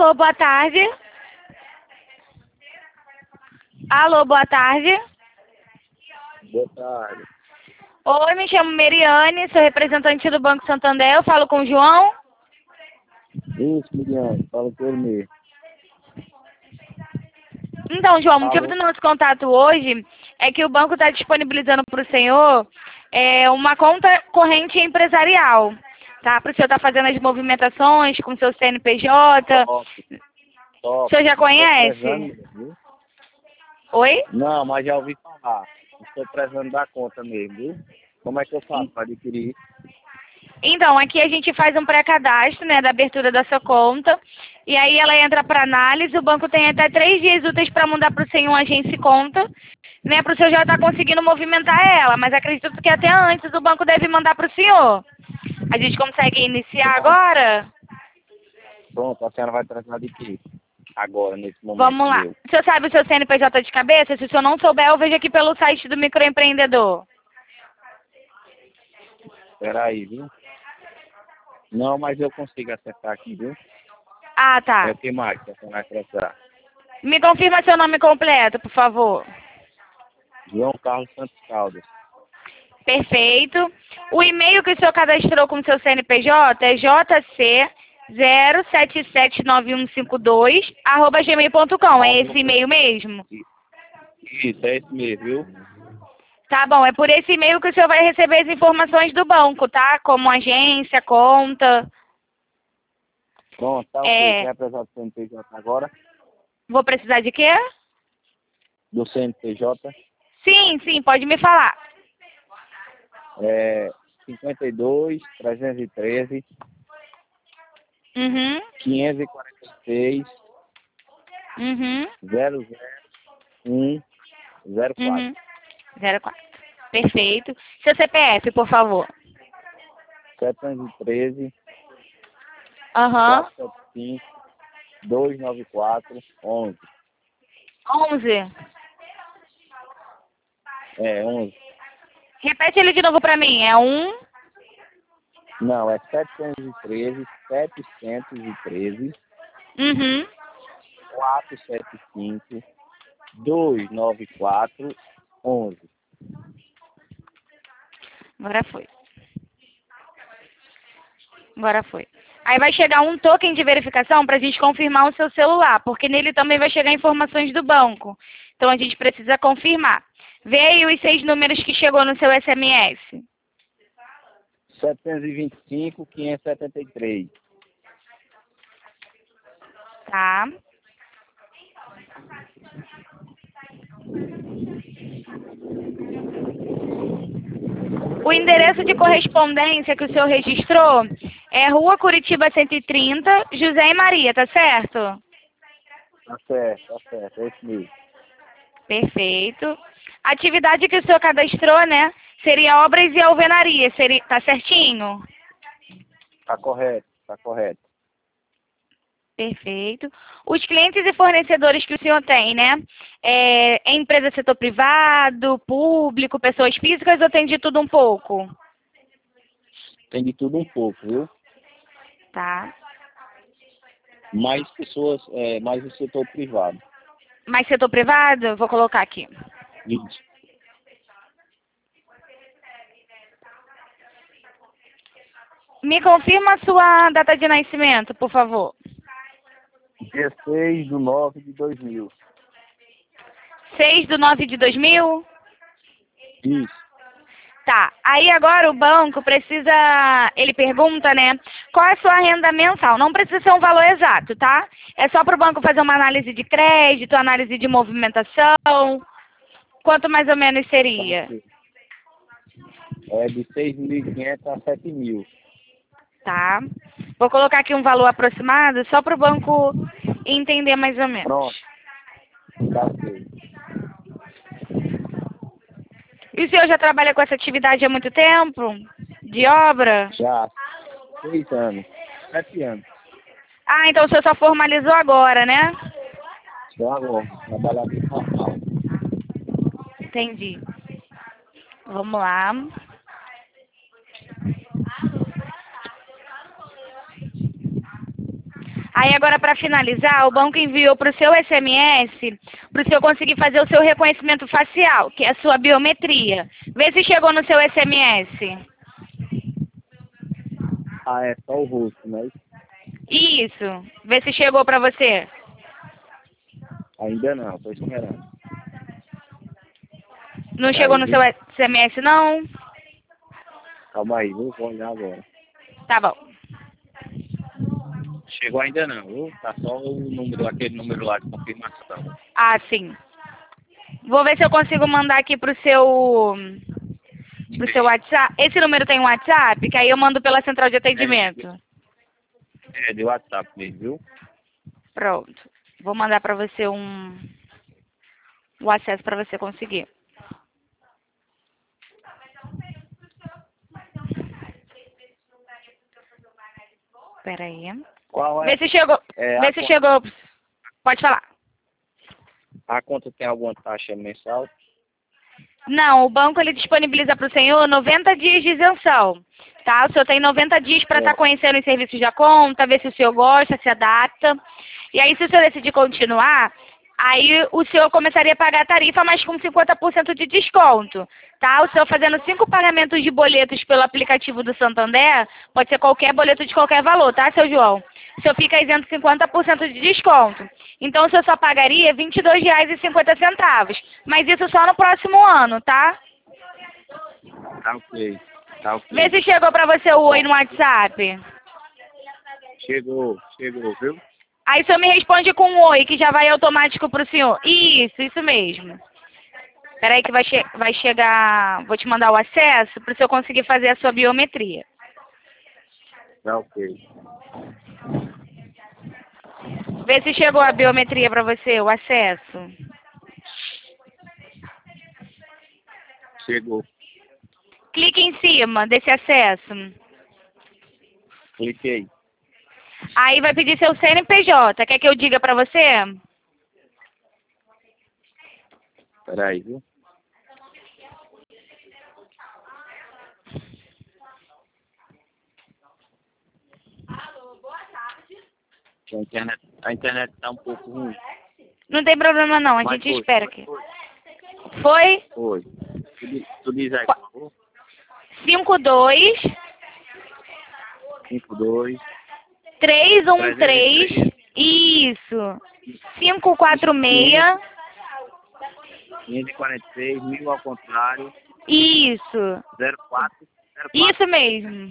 Alô, boa tarde. Alô, boa tarde. Boa tarde. Oi, me chamo Meriane, sou representante do Banco Santander. Eu falo com o João. Isso, Miriam, fala com ele mesmo. Então, João, o motivo Alô? do nosso contato hoje é que o banco está disponibilizando para o senhor uma conta corrente empresarial, tá? Para o senhor estar fazendo as movimentações com seu CNPJ. Top, O top. senhor já Estou prezando conhece? mesmo, viu? Oi? Não, mas já ouvi falar. Estou prezando da conta mesmo, viu? Como é que eu faço para adquirir? Então, aqui a gente faz um pré-cadastro, né, da abertura da sua conta, e aí ela entra para análise, o banco tem até 3 dias úteis para mandar para o senhor um agente conta, né, para o senhor já estar conseguindo movimentar ela, mas acredito que até antes o banco deve mandar para o senhor. A gente consegue iniciar Pronto, agora? pronto, a senhora vai tratar de quê? Agora, nesse momento Vamos lá. meu. O senhor sabe o seu CNPJ de cabeça? Se o senhor não souber, eu vejo aqui pelo site do microempreendedor. Espera aí, viu? Não, mas eu consigo acertar aqui, viu? Ah, É tá. o que mais que a senhora vai tratar? Me confirma seu nome completo, por favor. João Carlos Santos Caldas. Perfeito. O e-mail que o senhor cadastrou com o seu CNPJ é jc0779152@gmail.com. É esse e-mail mesmo? Isso, é esse mesmo, viu? Tá bom, é por esse e-mail que o senhor vai receber as informações do banco, tá? Como agência, conta. Pronto, tá ok. É, Quer precisar do CNPJ agora? vou precisar de quê? Do CNPJ? Sim, sim, pode me falar. É 52 313 Uhum, 546 uhum, 00104. uhum. 04. Perfeito. Seu CPF, por favor. 713 Aham. 475 294 11. 11. É 11. Repete ele de novo pra mim. É 1. Não, é 713 Uhum. 475 294 11. Agora foi. Agora foi. Aí vai chegar um token de verificação para a gente confirmar o seu celular, porque nele também vai chegar informações do banco. Então a gente precisa confirmar. Vê aí os 6 números que chegou no seu SMS. 725 573. Tá? O endereço de correspondência que o senhor registrou é Rua Curitiba 130, José e Maria, tá certo? Tá certo, é esse mesmo. Perfeito. A atividade que o senhor cadastrou, né? Seria obras e alvenaria. Tá certinho? Tá correto, tá correto. Perfeito. Os clientes e fornecedores que o senhor tem, né? É empresa setor privado, público, pessoas físicas ou tem de tudo um pouco? Tem de tudo um pouco, viu? Tá. Mais pessoas, mais o setor privado. Mais setor privado? Vou colocar aqui. Isso. Me confirma a sua data de nascimento, por favor. 16/9/2000. 6/9/2000? Isso. Tá. Aí agora o banco precisa, ele pergunta, né, qual é a sua renda mensal? Não precisa ser um valor exato, tá? É só para o banco fazer uma análise de crédito, análise de movimentação. Quanto mais ou menos Tá seria? ok. É de 6.500 a 7.000. Tá. Vou colocar aqui um valor aproximado só para o banco entender mais ou menos. Pronto. Tá ok. E o senhor já trabalha com essa atividade há muito tempo? De obra? Já 6 anos. 7 anos. Ah, então o senhor só formalizou agora, né? Só agora. Trabalhador normal. Entendi. Vamos lá. Aí agora para finalizar, o banco enviou para o seu SMS, para o senhor conseguir fazer o seu reconhecimento facial, que é a sua biometria. Vê se chegou no seu SMS. Ah, é só o rosto, né? Isso. Vê se chegou para você. Ainda não, tô esperando. Não chegou Peraí, no viu? seu SMS, não? Calma aí, viu? Vou olhar agora. Tá bom. Chegou ainda não, viu? Tá só o número, aquele número lá de confirmação. Ah, sim. Vou ver se eu consigo mandar aqui pro seu WhatsApp. Esse número tem um WhatsApp, que aí eu mando pela central de atendimento. É, de WhatsApp mesmo, viu? Pronto. Vou mandar para você o acesso para você conseguir. Espera aí. Qual é? Vê se chegou. É, Vê se chegou. Pode falar. a conta tem alguma taxa mensal? Não, o banco ele disponibiliza para o senhor 90 dias de isenção. Tá? O senhor tem 90 dias para estar conhecendo os serviços da conta, ver se o senhor gosta, se adapta. E aí, se o senhor decidir continuar, aí o senhor começaria a pagar a tarifa, mas com 50% de desconto. Tá? O senhor fazendo 5 pagamentos de boletos pelo aplicativo do Santander, pode ser qualquer boleto de qualquer valor, tá, seu João? O senhor fica isento 50% de desconto. Então, o senhor só pagaria R$ 22,50. Mas isso só no próximo ano, tá? Tá ok. Tá ok. Vê se chegou pra você o oi no WhatsApp. Chegou, viu? Aí o senhor me responde com um oi, que já vai automático pro senhor. Isso mesmo. Peraí que vai chegar... Vou te mandar o acesso pro senhor conseguir fazer a sua biometria. Tá ok. Vê se chegou a biometria pra você, o acesso. Chegou. Clique em cima desse acesso. Cliquei. Aí vai pedir seu CNPJ. Quer que eu diga pra você? Peraí, viu? A internet tá um pouco ruim. Não tem problema não, a Mas gente foi, espera aqui. Foi? Foi. Tu diz aí, por favor. 52 52 313. Isso. 546. 546, 1000 ao contrário, Isso. 04. Isso mesmo.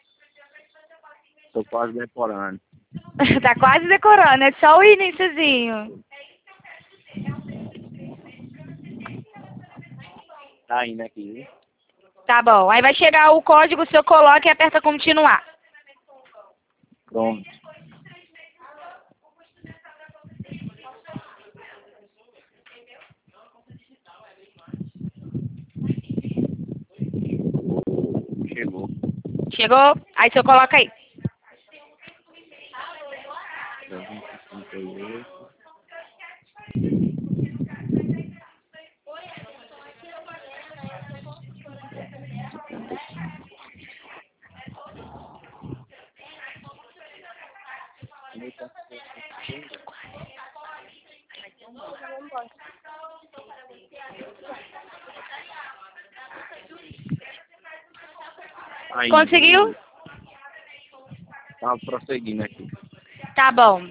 Tô quase decorando. Tá quase decorando, é só o iniciozinho. Tá indo aqui, viu? Tá bom. Aí vai chegar o código, o senhor coloca e aperta continuar. Pronto. Chegou. Chegou? Aí o senhor coloca aí. 358. Aí, Conseguiu? Tava prosseguindo aqui. Tá bom.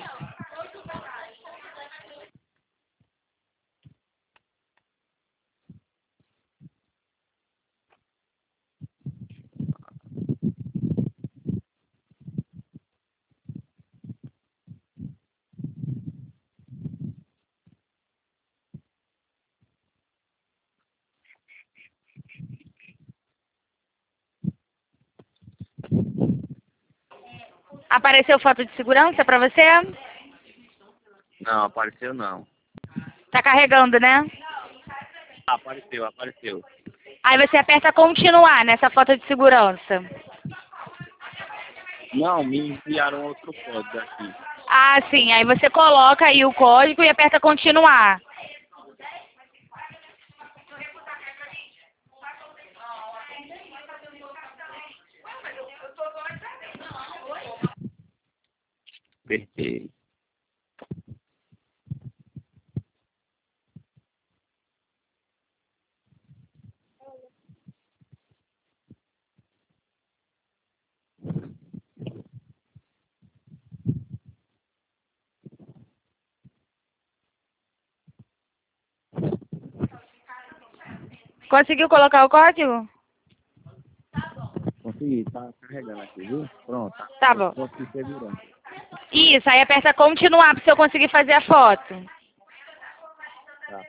Apareceu foto de segurança pra você? Não, apareceu não. Tá carregando, né? Apareceu. Aí você aperta continuar nessa foto de segurança. Não, me enviaram outro código aqui. Ah, sim. Aí você coloca aí o código e aperta continuar. Apertei. Conseguiu colocar o código? Consegui, tá carregando aqui, viu? Pronto. Tá bom. Consegui segurança. Isso, aí aperta continuar pra eu conseguir fazer a foto. Tá.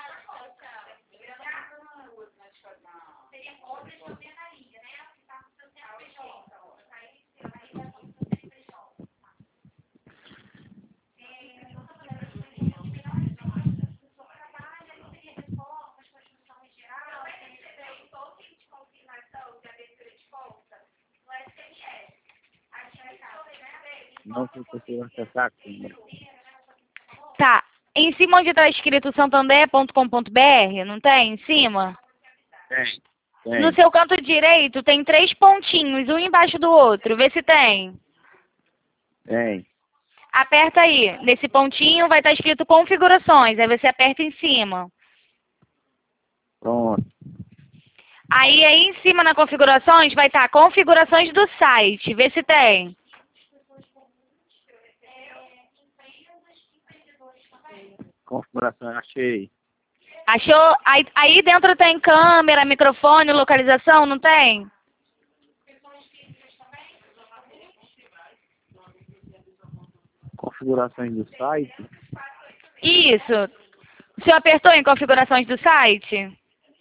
Não sei se consigo acessar a câmera. Tá. Em cima onde tá escrito santander.com.br, não tem? Em cima? Tem. No seu canto direito tem 3 pontinhos, um embaixo do outro. Vê se tem. Tem. Aperta aí. Nesse pontinho vai estar escrito configurações. Aí você aperta em cima. Pronto. Aí em cima na configurações vai estar configurações do site. Vê se tem. Configuração, achei. Achou? Aí dentro tem câmera, microfone, localização, não tem? Configurações do site. Isso. O senhor apertou em configurações do site?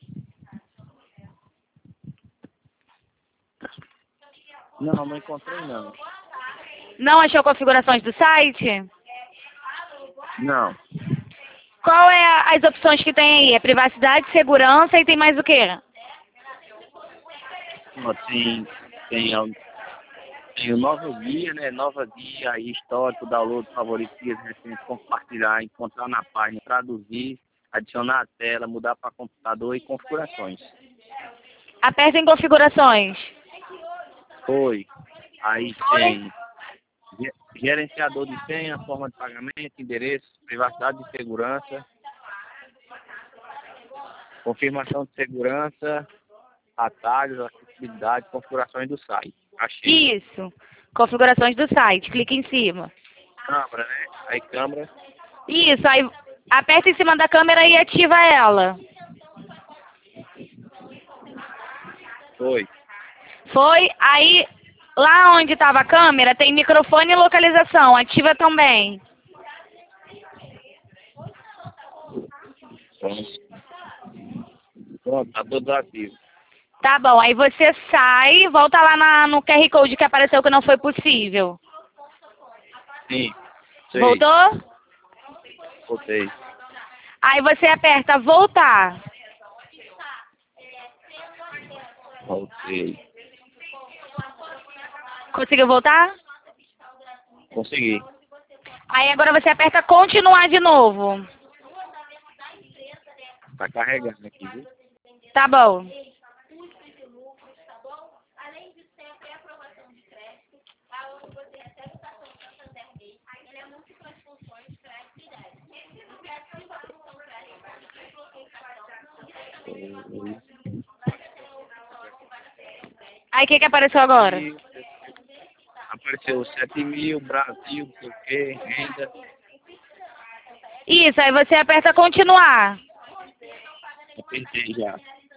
Não, não encontrei não. Não achou configurações do site? Não. Qual é as opções que tem aí? É privacidade, segurança e tem mais o quê? Tem o Nova Guia, né? Nova Guia, aí histórico, download, favoritos, recentes, compartilhar, encontrar na página, traduzir, adicionar a tela, mudar para computador e configurações. Aperta em configurações. Foi. Aí tem gerenciador de senha, forma de pagamento, endereço, privacidade e segurança, confirmação de segurança, atalhos, acessibilidade, configurações do site. Achei. Isso. Configurações do site. Clica em cima. Câmera, né? Aí câmera. Isso. Aí aperta em cima da câmera e ativa ela. Foi. Foi. Aí lá onde estava a câmera tem microfone e localização. Ativa também. Pronto, tá tudo ativo. Tá bom. Aí você sai, volta lá no QR Code que apareceu que não foi possível. Sim. Sei. Voltou? Voltei. Aí você aperta voltar. Voltei. Conseguiu voltar? Consegui. Aí agora você aperta continuar de novo. Tá carregando aqui, viu? Tá bom. Aí o que apareceu agora? Apareceu 7.000, Brasil, não sei o quê, renda. Isso, aí você aperta continuar. Apertei já.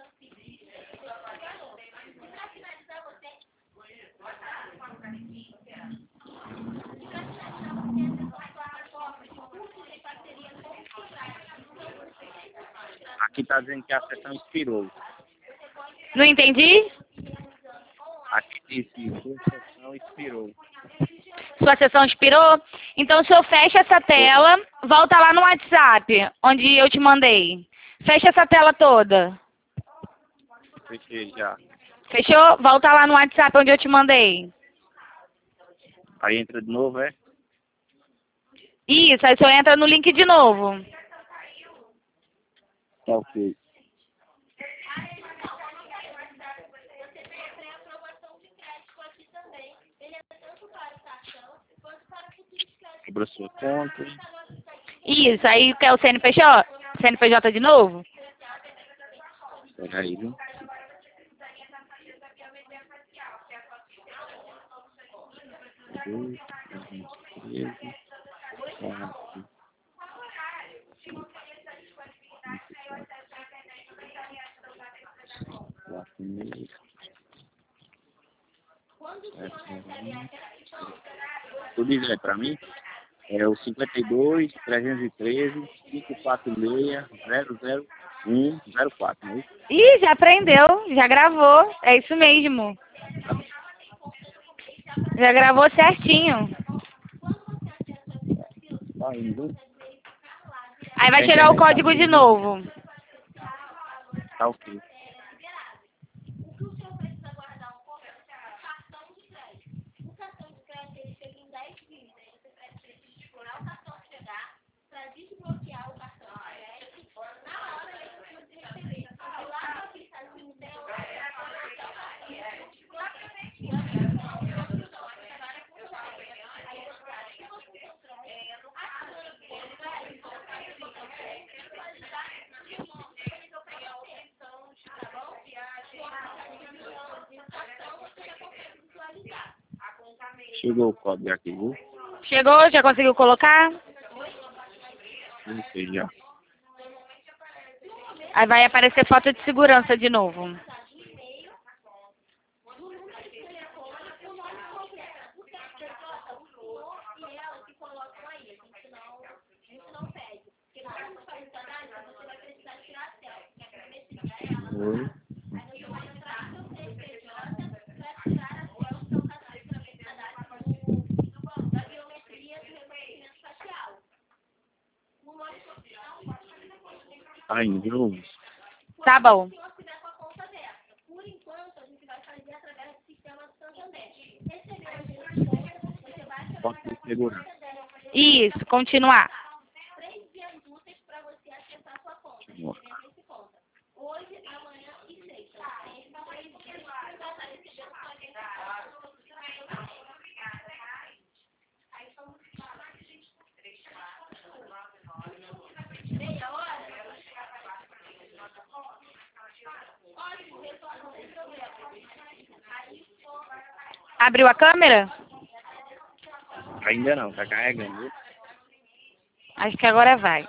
Aqui tá dizendo que a sessão expirou. Não entendi? Aqui disse, sua sessão expirou. Sua sessão expirou? Então o senhor fecha essa tela, volta lá no WhatsApp, onde eu te mandei. Fecha essa tela toda. Fechei já. Fechou? Volta lá no WhatsApp onde eu te mandei. Aí entra de novo, é? Isso, aí o senhor entra no link de novo. Tá ok. Abra sua conta. Isso, aí quer o CNPJ? CNPJ de novo? Pega aí, viu? Dois, 13, 4, 4,5. Tu diz aí pra mim? É o 52 313 546 00104, não é isso? Ih, já aprendeu, já gravou, é isso mesmo. Já gravou certinho. Tá indo. Aí vai tirar o código de novo. Tá ok. Chegou o código aqui, viu? Chegou? Já conseguiu colocar? Não sei já. Aí vai aparecer foto de segurança de novo. Oi. Tá indo, viu? Tá bom. Pode ter segurança. Isso, continuar. Abriu a câmera? Ainda não, tá carregando, viu? Acho que agora vai.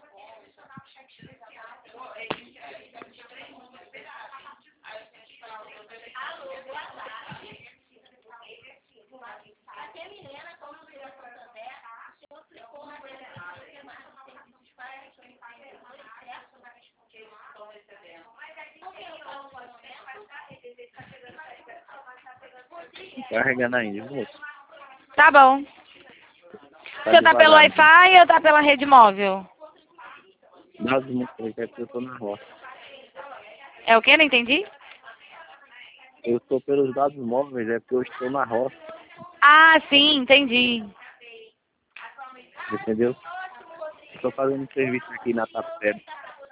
Carregando ainda, viu, moço? Tá bom. Você tá pelo devagar, Wi-Fi ou tá pela rede móvel? Nada muito é porque eu tô na roça. É o quê? Não entendi? Eu tô pelos dados móveis, é porque eu estou na roça, Ah, sim, entendi. entendeu? Estou fazendo um serviço aqui na Tapera.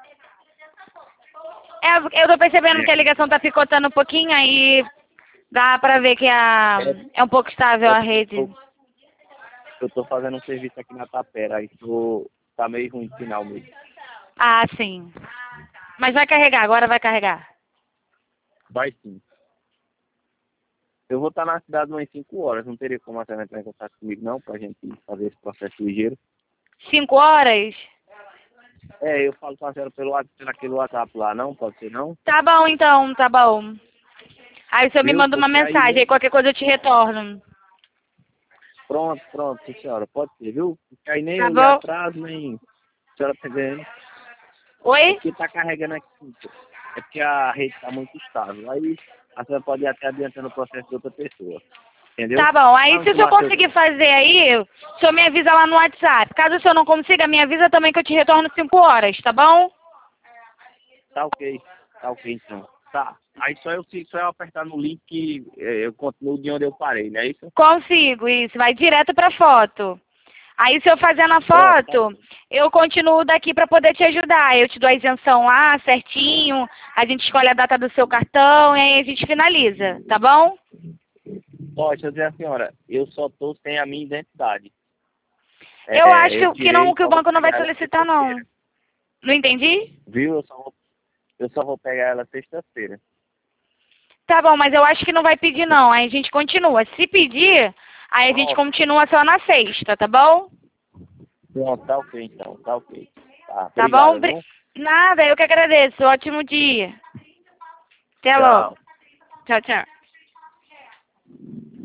É, eu tô percebendo que a ligação tá picotando um pouquinho, aí dá pra ver que é um pouco estável a rede. Eu tô fazendo um serviço aqui na Tapera, aí tá meio ruim o sinal mesmo. Ah, sim. Mas vai carregar, agora vai carregar. Vai sim. Eu vou estar na cidade umas 5 horas, não teria como a senhora entrar em contato comigo não, pra gente fazer esse processo ligeiro. 5 horas? É, eu falo com a senhora pelo WhatsApp, naquele WhatsApp lá, não? Pode ser não? Tá bom, então, tá bom. Aí o senhor me Viu? manda uma Porque mensagem, aí qualquer coisa eu te retorno. Pronto, sim, senhora, pode ser, viu? Porque aí nem Tá eu ir bom? atrás, nem a senhora tá vendo. É Oi? porque tá carregando aqui, é porque a rede tá muito estável. Aí a senhora pode ir até adiantando o processo de outra pessoa, entendeu? Tá bom. Aí se o senhor Mateus, conseguir fazer aí, o senhor me avisa lá no WhatsApp. Caso o senhor não consiga, me avisa também que eu te retorno 5 horas, tá bom? tá ok então. Tá, aí só eu apertar no link que eu continuo de onde eu parei, não é isso? Consigo, isso. Vai direto pra foto. Aí se eu fazendo a Pronto, tá foto, eu continuo daqui pra poder te ajudar. Eu te dou a isenção lá, certinho. A gente escolhe a data do seu cartão e aí a gente finaliza, tá bom? Ó, deixa eu dizer a senhora, eu só tô sem a minha identidade. Eu acho eu que, não, tirei, que o só vou banco não vai pegar ela solicitar, não. sexta-feira. Não entendi? Viu? Eu só vou pegar ela sexta-feira. Tá bom, mas eu acho que não vai pedir, não. Aí a gente continua. Se pedir, aí a gente Pronto, continua só na sexta, tá bom? pronto, tá ok então, tá ok. Tá, Tá bom? obrigado, viu? Nada, eu que agradeço. Ótimo dia. Até logo. Tchau. Tchau, tchau.